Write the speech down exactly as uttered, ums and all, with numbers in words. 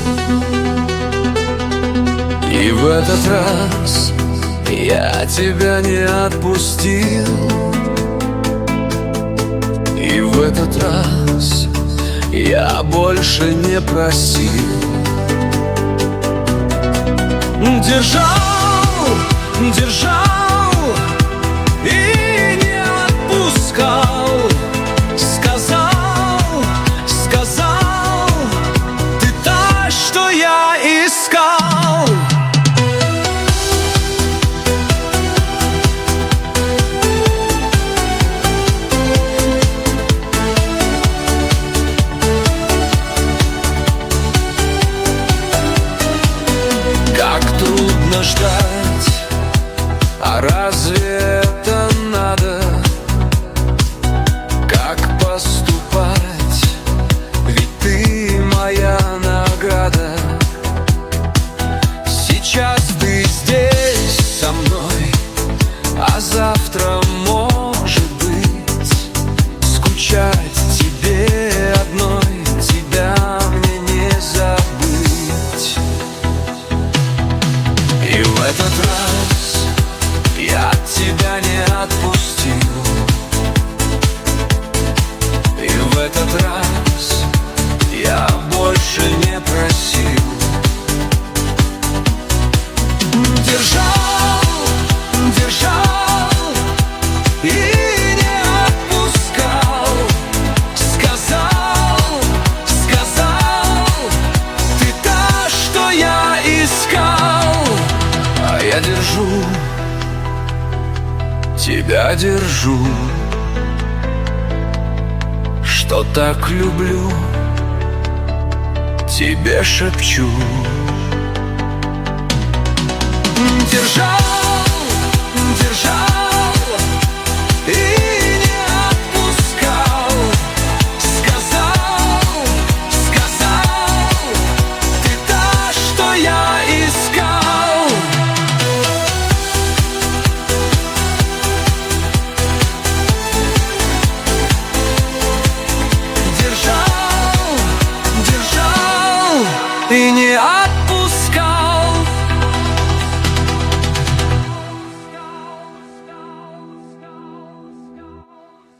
И в этот раз я тебя не отпустил. И в этот раз я больше не просил. Держал, держал и не отпускал. Сказал, сказал, ты та, что я искал. Как трудно ждать, а разве это надо? Как поступать, ведь ты моя награда. Сейчас ты здесь со мной, а завтра, может быть, скучать тебе одной, тебя мне не забыть. И в этот раз я тебя не отпустил. И в этот раз я больше не просил. Держал, держал и не отпускал. Сказал, сказал, ты та, что я искал. А я держу, тебя держу, что так люблю, тебе шепчу. Держал, держал и не отпускал. Сказал, сказал, ты та, что я искал. Держал, держал и не отпускал.